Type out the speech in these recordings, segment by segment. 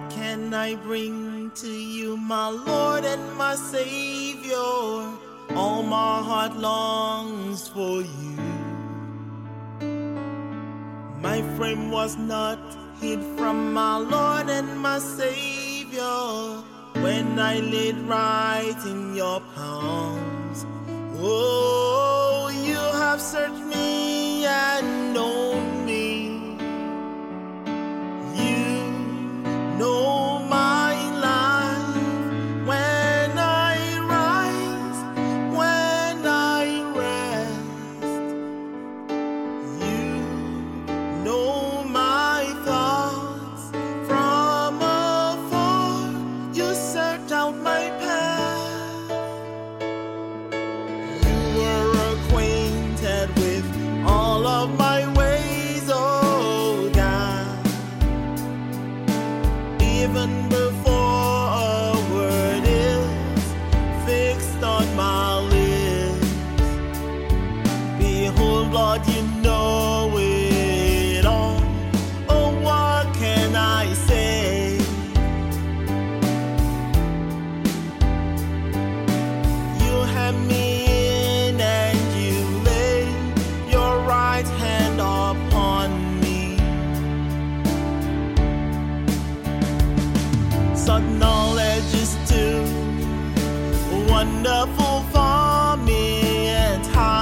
can I bring to you, my Lord and my Savior? All my heart longs for you. My frame was not hid from my Lord and my Savior when I laid right in your palms. Oh, you have searched me and known me. You know my life, when I rise, when I rest. You know my thoughts from afar. You searched out my path. You were acquainted with all of my ways, oh God. Even before a word is fixed on my lips, behold, Lord, you know it all. Oh, what can I say? You have me in and you lay your right hand upon me. Such knowledge is too wonderful for me, and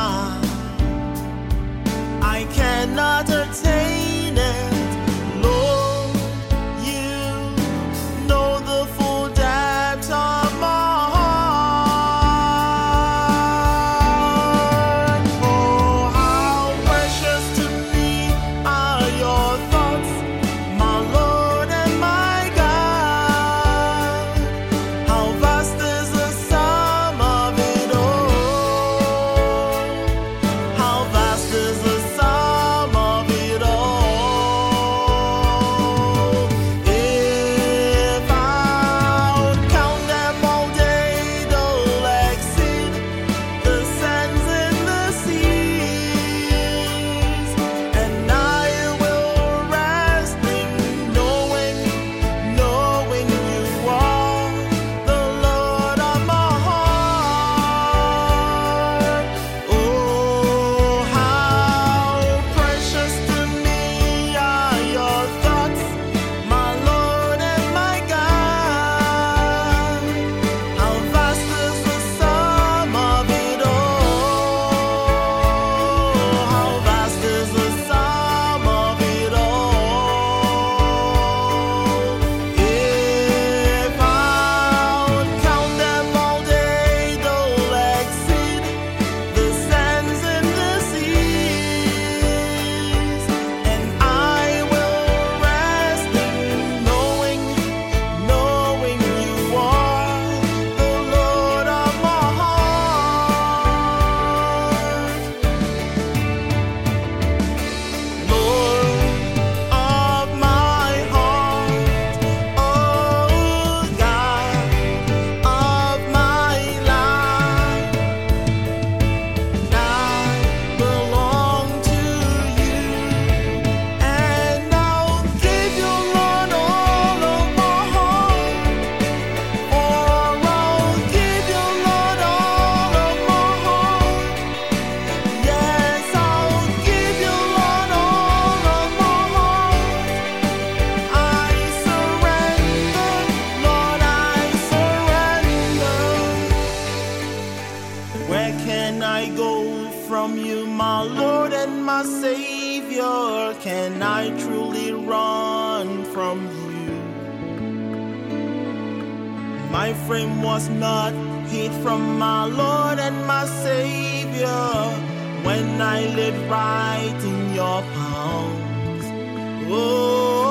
I cannot attain it. Lord, you know the full depths of my heart. Oh, how precious to me are your thoughts, my Lord and my God. How vast is the sum of it all. How vast is the sum of it all. If I would count them all day, they'll exceed the sands in the seas. And I will rest in knowing you are the Lord of my heart. Oh, how precious to me are your thoughts, my Lord and my God. How vast is the sum of it all. How vast is the sum of it all. If I would count them all day, they'll exceed the sands in the seas. And I will rest in knowing you are the Lord of my heart. Lord of my heart, oh God of my life, I belong to you, and I'll give you, Lord, all of my heart. For I'll give you, Lord, all of my heart. Yes, I'll give you, Lord, all of my heart. I surrender, Lord, I surrender. Where can I go from you, my Lord and my Savior? Can I truly run from you? My frame was not hid from my Lord and my Savior when I laid right in your palms. Oh,